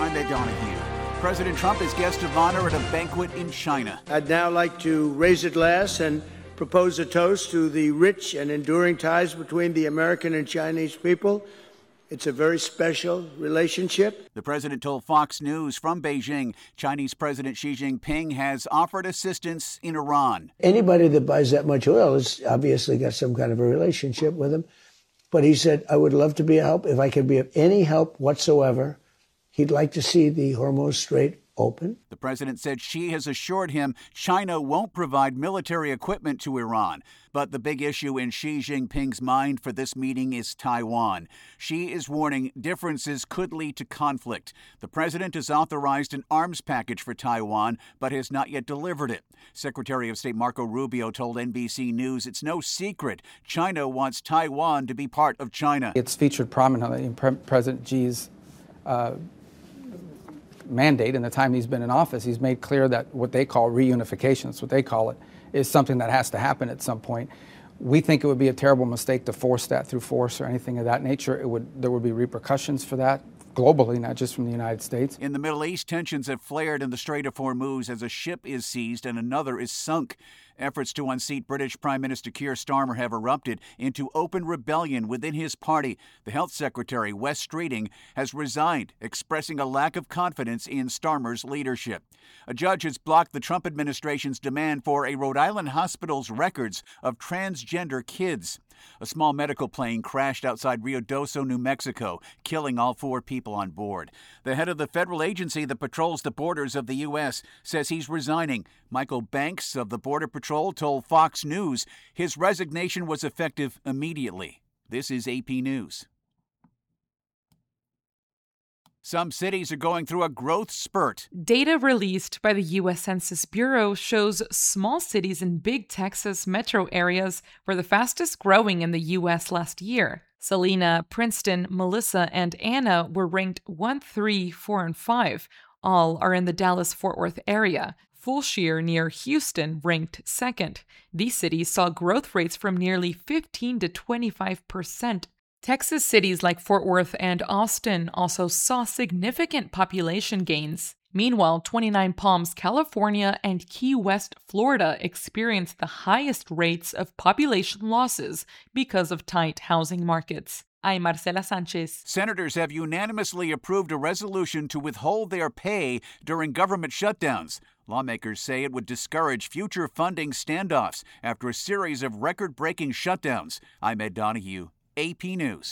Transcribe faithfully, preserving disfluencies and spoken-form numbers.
I'm Ed Donahue. President Trump is guest of honor at a banquet in China. I'd now like to raise a glass and propose a toast to the rich and enduring ties between the American and Chinese people. It's a very special relationship. The president told Fox News from Beijing Chinese President Xi Jinping has offered assistance in Iran. Anybody that buys that much oil has obviously got some kind of a relationship with him. But he said, I would love to be a help. If I could be of any help whatsoever, he'd like to see the Hormuz Strait open. The president said Xi has assured him China won't provide military equipment to Iran. But the big issue in Xi Jinping's mind for this meeting is Taiwan. Xi is warning differences could lead to conflict. The president has authorized an arms package for Taiwan, but has not yet delivered it. Secretary of State Marco Rubio told N B C News it's no secret China wants Taiwan to be part of China. It's featured prominently in Pre- President Xi's uh, mandate in the time he's been in office. He's made clear that what they call reunification, that's what they call it, is something that has to happen at some point. We think it would be a terrible mistake to force that through force or anything of that nature. It would, there would be repercussions for that globally, not just from the United States. In the Middle East, tensions have flared in the Strait of Hormuz as a ship is seized and another is sunk. Efforts to unseat British Prime Minister Keir Starmer have erupted into open rebellion within his party. The Health Secretary, Wes Streeting, has resigned, expressing a lack of confidence in Starmer's leadership. A judge has blocked the Trump administration's demand for a Rhode Island hospital's records of transgender kids. A small medical plane crashed outside Rio Doso, New Mexico, killing all four people on board. The head of the federal agency that patrols the borders of the U S says he's resigning. Michael Banks of the Border Patrol told Fox News his resignation was effective immediately. This is A P News. Some cities are going through a growth spurt. Data released by the U S Census Bureau shows small cities in big Texas metro areas were the fastest growing in the U S last year. Salina, Princeton, Melissa, and Anna were ranked one, three, four, and five. All are in the Dallas-Fort Worth area. Fulshear near Houston ranked second. These cities saw growth rates from nearly fifteen to twenty-five percent. Texas cities like Fort Worth and Austin also saw significant population gains. Meanwhile, twenty-nine Palms, California, and Key West, Florida experienced the highest rates of population losses because of tight housing markets. I'm Marcela Sanchez. Senators have unanimously approved a resolution to withhold their pay during government shutdowns. Lawmakers say it would discourage future funding standoffs after a series of record-breaking shutdowns. I'm Ed Donahue, A P News.